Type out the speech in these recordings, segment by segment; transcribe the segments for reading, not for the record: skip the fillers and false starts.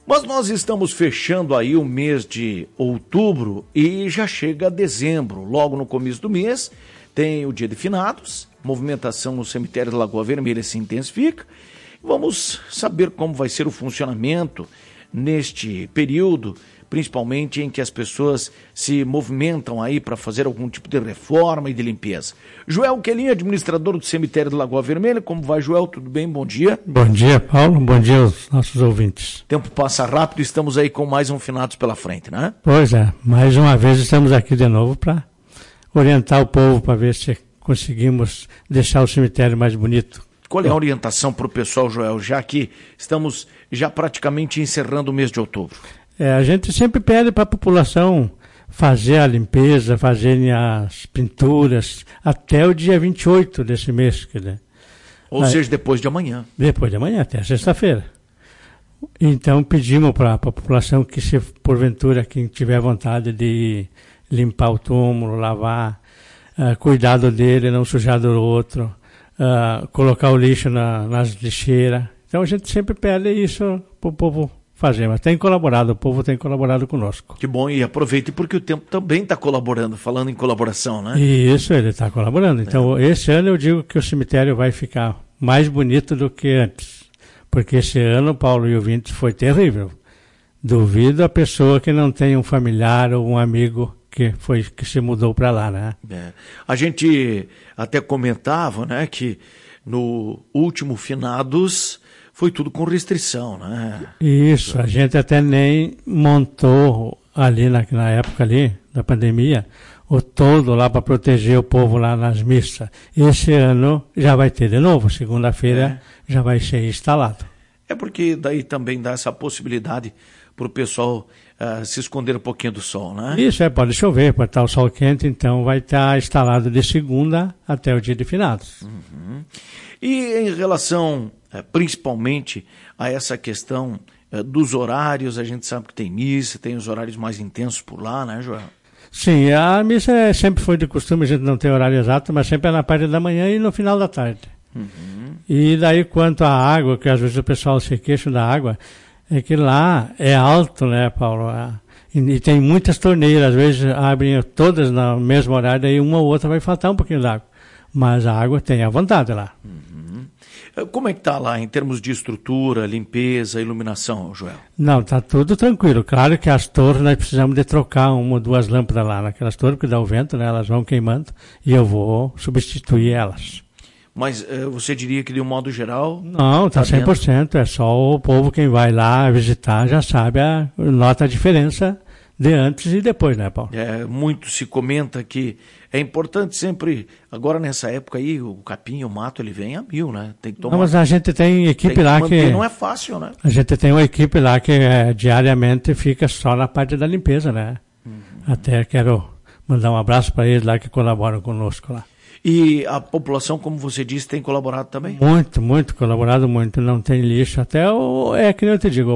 Mas nós estamos fechando aí o mês de outubro e já chega dezembro. Logo no começo do mês tem o Dia de Finados, movimentação no cemitério da Lagoa Vermelha se intensifica. Vamos saber como vai ser o funcionamento neste período, principalmente em que as pessoas se movimentam aí para fazer algum tipo de reforma e de limpeza. Joel Quelin, administrador do cemitério da Lagoa Vermelha. Como vai, Joel? Tudo bem? Bom dia. Bom dia, Paulo. Bom dia aos nossos ouvintes. O tempo passa rápido e estamos aí com mais um Finados pela frente, né? Pois é. Mais uma vez estamos aqui de novo para orientar o povo para ver se conseguimos deixar o cemitério mais bonito. Qual é a orientação para o pessoal, Joel, já que estamos já praticamente encerrando o mês de outubro? A gente sempre pede para a população fazer a limpeza, fazerem as pinturas até o dia 28 desse mês. Ou seja, depois de amanhã. Depois de amanhã, até sexta-feira. Então pedimos para a população que, se porventura quem tiver vontade de limpar o túmulo, lavar, cuidado dele, não sujar do outro, colocar o lixo nas lixeiras. Então a gente sempre pede isso para o povo fazer, mas tem colaborado, o povo tem colaborado conosco. Que bom, e aproveite porque o tempo também está colaborando, falando em colaboração, né? Isso, ele está colaborando. Então, esse ano eu digo que o cemitério vai ficar mais bonito do que antes, porque esse ano, Paulo e ouvintes, foi terrível. Duvido a pessoa que não tem um familiar ou um amigo que se mudou para lá, né? A gente até comentava, né, que no último Finados foi tudo com restrição, né? Isso, a gente até nem montou ali na época ali, da pandemia, o todo lá para proteger o povo lá nas missas. Esse ano já vai ter de novo, segunda-feira já vai ser instalado. É porque daí também dá essa possibilidade para o pessoal se esconder um pouquinho do sol, né? Isso, pode chover, pode estar o sol quente, então vai estar instalado de segunda até o dia de Finados. Uhum. E em relação principalmente a essa questão dos horários, a gente sabe que tem missa, tem os horários mais intensos por lá, né, Joel? Sim, a missa sempre foi de costume, a gente não tem horário exato, mas sempre é na parte da manhã e no final da tarde. Uhum. E daí quanto à água, que às vezes o pessoal se queixa da água, é que lá é alto, né, Paulo? E tem muitas torneiras, às vezes abrem todas no mesmo horário, daí uma ou outra vai faltar um pouquinho d'água. Mas a água tem à vontade lá. Uhum. Como é que está lá em termos de estrutura, limpeza, iluminação, Joel? Não, está tudo tranquilo. Claro que as torres nós precisamos de trocar uma ou duas lâmpadas lá naquelas torres, porque dá o vento, né? Elas vão queimando e eu vou substituir elas. Mas você diria que de um modo geral... Não, está 100%. É só o povo quem vai lá visitar já sabe, nota a diferença de antes e depois, né, Paulo? Muito se comenta que é importante sempre, agora nessa época aí, o capim, o mato, ele vem a 1000, né? Tem que tomar. Não, mas a gente tem equipe lá que... Não é fácil, né? A gente tem uma equipe lá que diariamente fica só na parte da limpeza, né? Uhum. Até quero mandar um abraço para eles lá que colaboram conosco lá. E a população, como você disse, tem colaborado também? Muito colaborado, muito. Não tem lixo. Até que nem eu te digo,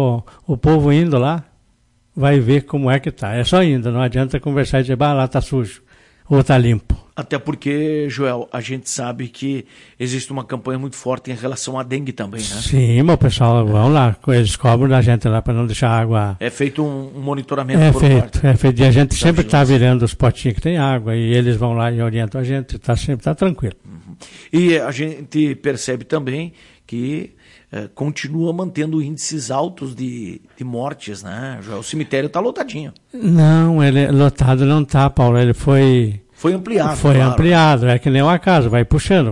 o povo indo lá vai ver como é que tá. É só indo, não adianta conversar e dizer, lá tá sujo ou tá limpo. Até porque, Joel, a gente sabe que existe uma campanha muito forte em relação à dengue também, né? Sim, mas o pessoal vão lá, eles cobram da gente lá para não deixar água... É feito um monitoramento por parte. É feito, e a gente sempre está virando os potinhos que tem água, e eles vão lá e orientam a gente, tá tranquilo. Uhum. E a gente percebe também que continua mantendo índices altos de mortes, né? O cemitério está lotadinho. Não, ele lotado não está, Paulo, ele foi ampliado. Foi claro. Ampliado, é que nem uma casa, vai puxando.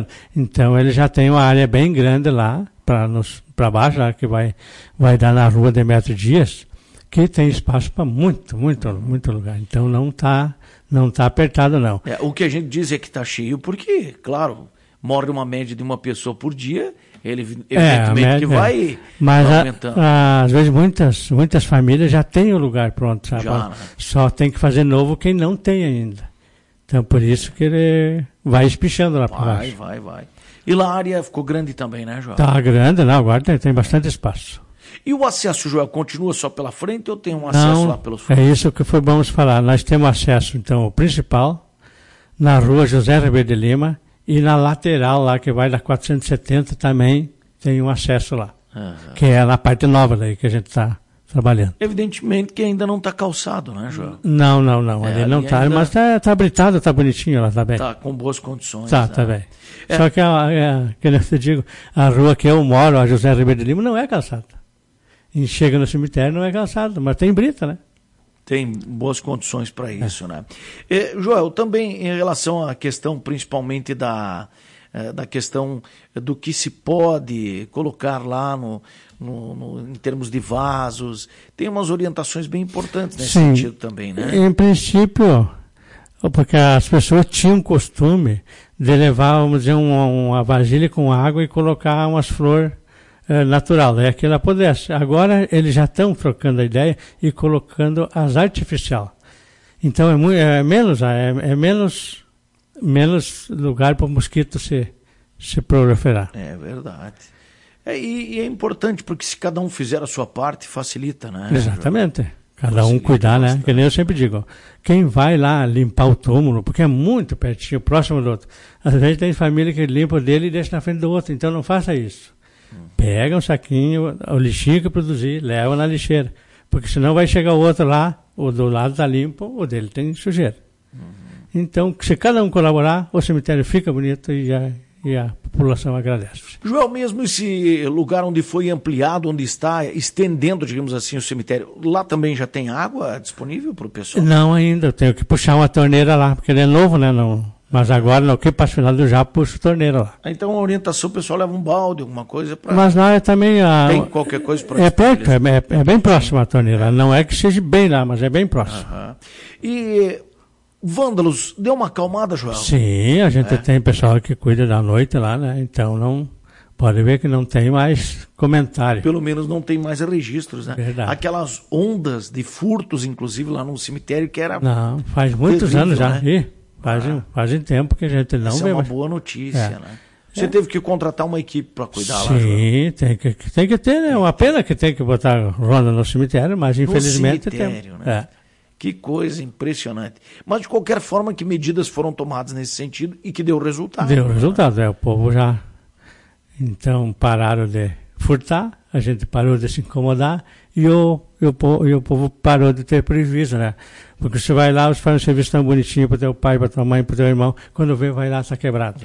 Então ele já tem uma área bem grande lá, para baixo, lá, que vai dar na rua Demetrio Dias, que tem espaço para muito lugar. Então não tá apertado, não. O que a gente diz é que está cheio, porque, claro, morre uma média de uma pessoa por dia, ele evidentemente que vai aumentando. Às vezes muitas famílias já têm o lugar pronto, sabe? Já, né? Só tem que fazer novo quem não tem ainda. Então por isso que ele vai espichando lá para baixo. Vai. E lá a área ficou grande também, né, Joel? Tá grande, não, agora tem bastante espaço. E o acesso, Joel, continua só pela frente ou tem um acesso lá pelos fundos? É isso que vamos falar. Nós temos acesso, então, o principal, na rua José Ribeiro de Lima, e na lateral lá, que vai da 470, também tem um acesso lá. que é na parte nova daí que a gente está trabalhando. Evidentemente que ainda não está calçado, né, João? Não. Ali não está, ainda... mas tá habilitado, está bonitinho lá, tá bem. Está com boas condições. Tá bem. Só que, que eu te digo, a rua que eu moro, a José Ribeiro de Lima, não é calçada. E chega no cemitério, não é calçada, mas tem brita, né? Tem boas condições para isso, né? Joel, também em relação à questão principalmente da questão do que se pode colocar lá em termos de vasos, tem umas orientações bem importantes nesse sentido também, né? Em princípio, porque as pessoas tinham costume de levar, vamos dizer, uma vasilha com água e colocar umas flores natural, que ela pudesse. Agora eles já estão trocando a ideia e colocando as artificial. Então é menos lugar para o mosquito se proliferar. É verdade. E é importante, porque se cada um fizer a sua parte, facilita, né? Exatamente. Cada um cuidar, né? Que nem eu sempre digo, quem vai lá limpar o túmulo, porque é muito pertinho, próximo do outro. Às vezes tem família que limpa o dele e deixa na frente do outro, então não faça isso. Pega um saquinho, o lixinho que produzir, leva na lixeira. Porque senão vai chegar o outro lá, o do lado está limpo, o dele tem sujeira. Então, se cada um colaborar, o cemitério fica bonito e a população agradece. Joel, mesmo esse lugar onde foi ampliado, onde está estendendo, digamos assim, o cemitério, lá também já tem água disponível para o pessoal? Não ainda, eu tenho que puxar uma torneira lá, porque ele é novo, né? Não, mas agora, no que passa final, eu já puxo a torneira lá. Então a orientação, o pessoal leva um balde, alguma coisa para... Mas lá é também... Tem qualquer coisa para... É perto, é bem próximo a torneira. Não é que seja bem lá, mas é bem próximo. E... vândalos, deu uma acalmada, Joel? Sim, a gente tem pessoal que cuida da noite lá, né? Então não pode ver que não tem mais comentário. Pelo menos não tem mais registros, né? Verdade. Aquelas ondas de furtos, inclusive lá no cemitério, que era... Não, faz muitos terrível, anos já. Né? Fazem tempo que a gente não Isso vê. É uma mais. boa notícia, né? Você teve que contratar uma equipe para cuidar lá, Joel? Sim, tem que ter, né? Uma pena que tem que botar ronda no cemitério, mas infelizmente tem. Né? Que coisa impressionante. Mas, de qualquer forma, que medidas foram tomadas nesse sentido e que deu resultado? Deu resultado, o povo já... Então, pararam de furtar, a gente parou de se incomodar e o povo parou de ter prejuízo, né? Porque você vai lá, você faz um serviço tão bonitinho para teu pai, para tua mãe, para teu irmão, quando vê, vai lá, está quebrado.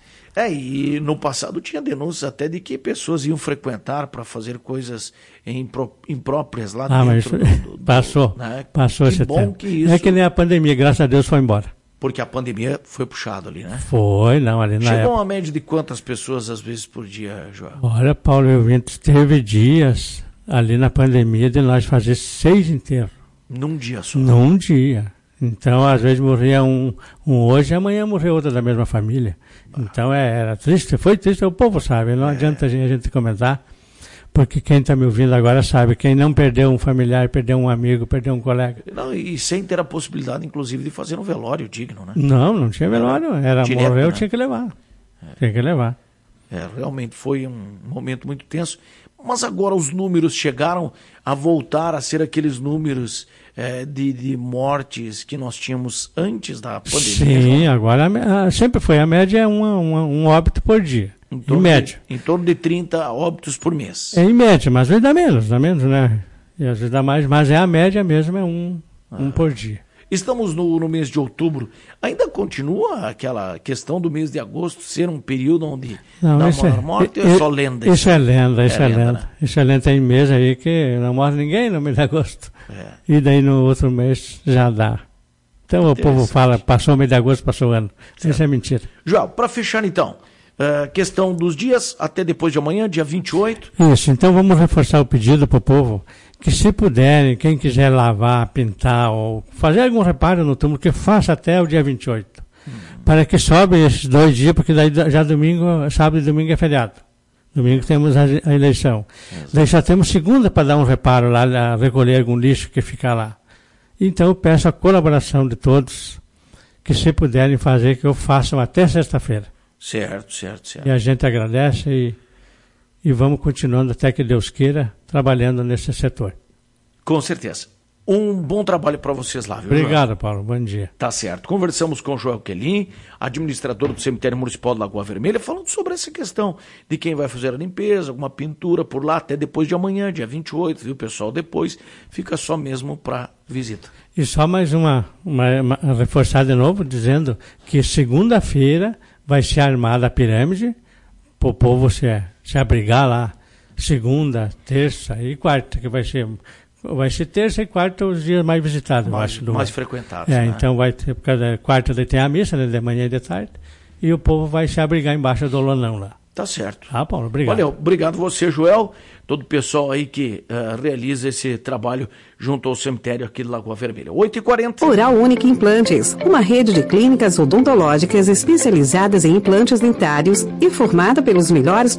E no passado tinha denúncias até de que pessoas iam frequentar para fazer coisas impróprias lá dentro. Mas passou esse tempo. Que isso... É que nem a pandemia, graças a Deus foi embora. Porque a pandemia foi puxada ali, né? Foi, não, ali na Chegou época. uma média de quantas pessoas, às vezes, por dia, João? Olha, Paulo, teve dias ali na pandemia de nós fazer 6 enterros. Num dia só? Num dia. Então, às vezes morria um hoje, amanhã morreu outro da mesma família. Então, era triste, foi triste, o povo sabe, não adianta a gente comentar, porque quem está me ouvindo agora sabe, quem não perdeu um familiar, perdeu um amigo, perdeu um colega. Não, e sem ter a possibilidade, inclusive, de fazer um velório digno, né? Não tinha velório, direto, morreu, né? Tinha que levar. Tinha que levar. Realmente foi um momento muito tenso. Mas agora os números chegaram a voltar a ser aqueles números de mortes que nós tínhamos antes da pandemia. Sim, agora sempre foi. A média é um óbito por dia. Em média. Em torno de 30 óbitos por mês. Em média, mas às vezes dá menos, né? E às vezes dá mais, mas a média mesmo é um por dia. Estamos no mês de outubro. Ainda continua aquela questão do mês de agosto ser um período onde dá maior morte ou é só lenda? Isso é lenda. Né? Isso é lenda. Tem mês aí que não morre ninguém no mês de agosto. E daí no outro mês já dá. Então o povo fala, passou o mês de agosto, passou o ano. Certo. Isso é mentira. João, para fechar então, questão dos dias até depois de amanhã, dia 28. Isso, então vamos reforçar o pedido para o povo que se puderem, quem quiser lavar, pintar ou fazer algum reparo no túmulo, que faça até o dia 28. Para que sobe esses 2 dias, porque daí já domingo, sábado e domingo é feriado. Domingo temos a eleição. Daí só temos segunda para dar um reparo lá, recolher algum lixo que fica lá. Então eu peço a colaboração de todos, que se puderem fazer, que eu façam até sexta-feira. Certo. E a gente agradece e vamos continuando até que Deus queira, trabalhando nesse setor. Com certeza. Um bom trabalho para vocês lá, viu, Obrigado, Joel? Paulo. Bom dia. Tá certo. Conversamos com o Joel Quelin, administrador do Cemitério Municipal de Lagoa Vermelha, falando sobre essa questão de quem vai fazer a limpeza, alguma pintura por lá, até depois de amanhã, dia 28, viu, pessoal? Depois fica só mesmo para visita. E só mais uma reforçar de novo, dizendo que segunda-feira vai ser armada a pirâmide, para o povo se abrigar lá, segunda, terça e quarta, que vai ser terça e quarta os dias mais visitados, eu acho. Mais frequentados, né? né? Então vai ter, por causa da quarta daí tem a missa, né, de manhã e de tarde, e o povo vai se abrigar embaixo do lonão lá. Tá certo. Ah, Paulo, obrigado. Valeu, obrigado você, Joel, todo o pessoal aí que realiza esse trabalho junto ao cemitério aqui de Lagoa Vermelha. 8h40. Oral Unique Implantes, uma rede de clínicas odontológicas especializadas em implantes dentários e formada pelos melhores